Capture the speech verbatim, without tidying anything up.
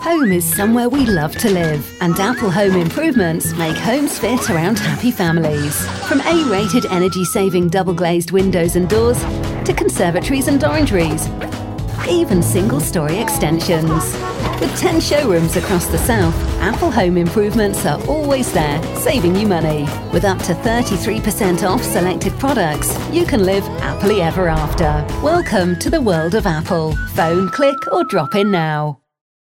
Home is somewhere we love to live, and Apple Home Improvements make homes fit around happy families. From A-rated energy-saving double-glazed windows and doors to conservatories and orangeries, even single-storey extensions. With ten showrooms across the south, Apple Home Improvements are always there, saving you money. With up to thirty-three percent off selected products, you can live happily ever after. Welcome to the world of Apple. Phone, click or drop in now.